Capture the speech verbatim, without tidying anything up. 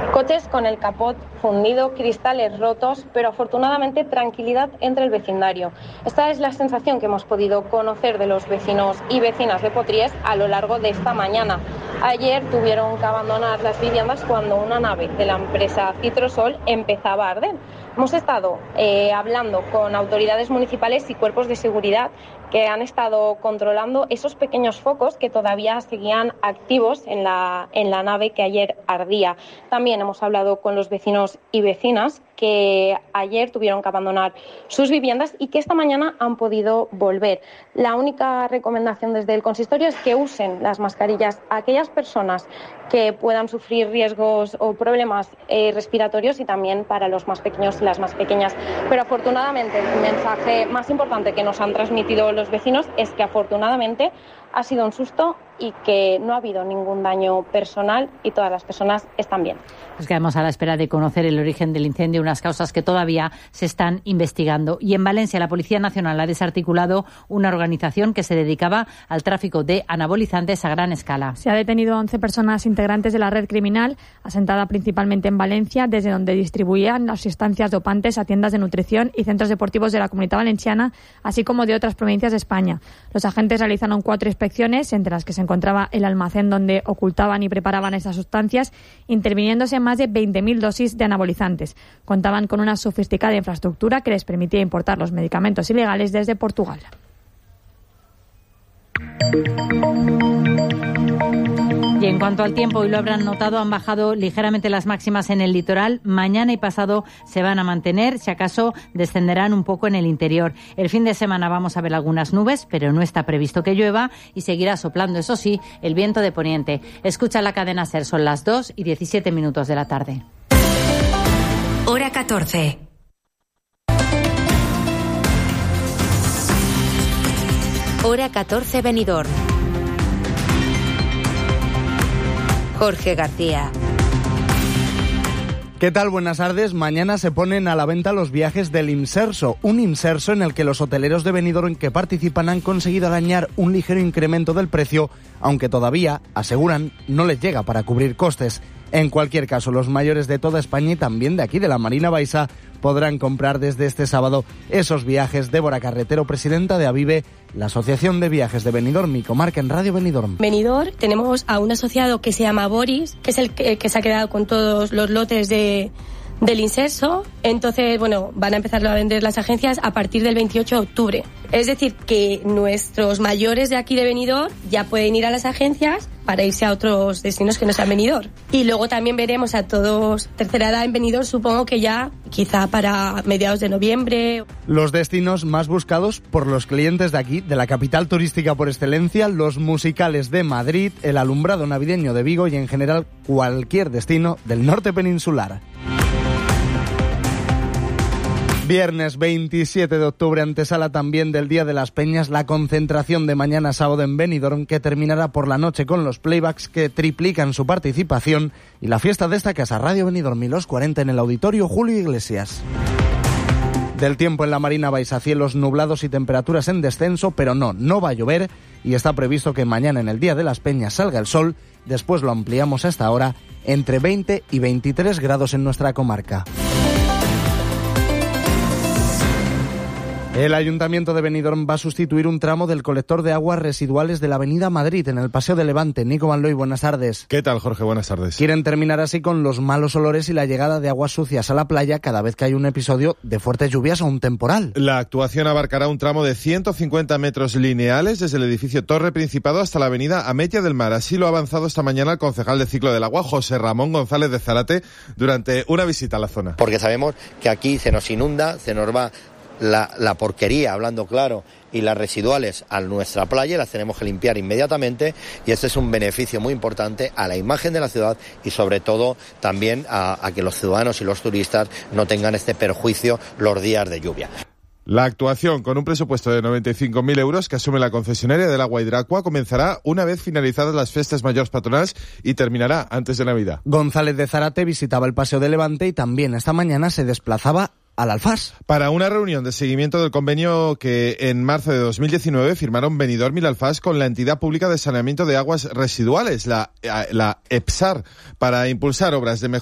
Coches con el capot fundido, cristales rotos, pero afortunadamente tranquilidad entre el vecindario. Esta es la sensación que hemos podido conocer de los vecinos y vecinas de Potries a lo largo de esta mañana. Ayer tuvieron que abandonar las viviendas cuando una nave de la empresa Citrosol empezaba a arder. Hemos estado eh, hablando con autoridades municipales y cuerpos de seguridad que han estado controlando esos pequeños focos que todavía seguían activos en la, en la nave que ayer ardía. También hemos hablado con los vecinos y vecinas que ayer tuvieron que abandonar sus viviendas y que esta mañana han podido volver. La única recomendación desde el consistorio es que usen las mascarillas a aquellas personas que puedan sufrir riesgos o problemas eh, respiratorios y también para los más pequeños y las más pequeñas. Pero afortunadamente el mensaje más importante que nos han transmitido los vecinos es que afortunadamente ha sido un susto y que no ha habido ningún daño personal y todas las personas están bien. Nos quedamos a la espera de conocer el origen del incendio, unas causas que todavía se están investigando. Y en Valencia, la Policía Nacional ha desarticulado una organización que se dedicaba al tráfico de anabolizantes a gran escala. Se ha detenido a once personas integrantes de la red criminal, asentada principalmente en Valencia, desde donde distribuían las sustancias dopantes a tiendas de nutrición y centros deportivos de la Comunidad Valenciana, así como de otras provincias de España. Los agentes realizaron cuatro inspecciones, entre las que se encontraba el almacén donde ocultaban y preparaban esas sustancias, interviniéndose en más de veinte mil dosis de anabolizantes. Contaban con una sofisticada infraestructura que les permitía importar los medicamentos ilegales desde Portugal. Y en cuanto al tiempo, hoy lo habrán notado, han bajado ligeramente las máximas en el litoral. Mañana y pasado se van a mantener, si acaso descenderán un poco en el interior. El fin de semana vamos a ver algunas nubes, pero no está previsto que llueva y seguirá soplando, eso sí, el viento de poniente. Escucha la cadena SER, son las dos y diecisiete minutos de la tarde. Hora catorce. Hora catorce, Benidorm. Jorge García. ¿Qué tal? Buenas tardes. Mañana se ponen a la venta los viajes del Imserso, un Imserso en el que los hoteleros de Benidorm que participan han conseguido arañar un ligero incremento del precio, aunque todavía, aseguran, no les llega para cubrir costes. En cualquier caso, los mayores de toda España y también de aquí, de la Marina Baixa, podrán comprar desde este sábado esos viajes. Débora Carretero, presidenta de Avive, la Asociación de Viajes de Benidorm y comarca en Radio Benidorm. Benidorm, tenemos a un asociado que se llama Boris, que es el que, que se ha quedado con todos los lotes de del Imserso. Entonces, bueno, van a empezarlo a vender las agencias a partir del veintiocho de octubre. Es decir, que nuestros mayores de aquí de Benidorm ya pueden ir a las agencias para irse a otros destinos que no sean Benidorm. Y luego también veremos a todos tercera edad en Benidorm, supongo que ya quizá para mediados de noviembre. Los destinos más buscados por los clientes de aquí, de la capital turística por excelencia, los musicales de Madrid, el alumbrado navideño de Vigo y en general cualquier destino del norte peninsular. Viernes veintisiete de octubre, antesala también del Día de las Peñas, la concentración de mañana sábado en Benidorm, que terminará por la noche con los playbacks que triplican su participación, y la fiesta de esta casa, Radio Benidorm y los cuarenta en el Auditorio Julio Iglesias. Del tiempo en la Marina Baixa, cielos nublados y temperaturas en descenso, pero no, no va a llover y está previsto que mañana en el Día de las Peñas salga el sol. Después lo ampliamos hasta ahora, entre veinte y veintitrés grados en nuestra comarca. El Ayuntamiento de Benidorm va a sustituir un tramo del colector de aguas residuales de la Avenida Madrid en el Paseo de Levante. Nico Van Looy, buenas tardes. ¿Qué tal, Jorge? Buenas tardes. Quieren terminar así con los malos olores y la llegada de aguas sucias a la playa cada vez que hay un episodio de fuertes lluvias o un temporal. La actuación abarcará un tramo de ciento cincuenta metros lineales desde el edificio Torre Principado hasta la Avenida Ametia del Mar. Así lo ha avanzado esta mañana el concejal de Ciclo del Agua, José Ramón González de Zárate, durante una visita a la zona. Porque sabemos que aquí se nos inunda, se nos va La, la porquería, hablando claro, y las residuales a nuestra playa, las tenemos que limpiar inmediatamente, y este es un beneficio muy importante a la imagen de la ciudad y sobre todo también a, a que los ciudadanos y los turistas no tengan este perjuicio los días de lluvia. La actuación, con un presupuesto de noventa y cinco mil euros que asume la concesionaria del agua Hidracua, comenzará una vez finalizadas las fiestas mayores patronales y terminará antes de Navidad. González de Zárate visitaba el Paseo de Levante y también esta mañana se desplazaba al Alfás. Para una reunión de seguimiento del convenio que en marzo de dos mil diecinueve firmaron Benidorm y el Alfás con la entidad pública de saneamiento de aguas residuales, la, la EPSAR, para impulsar obras de mejora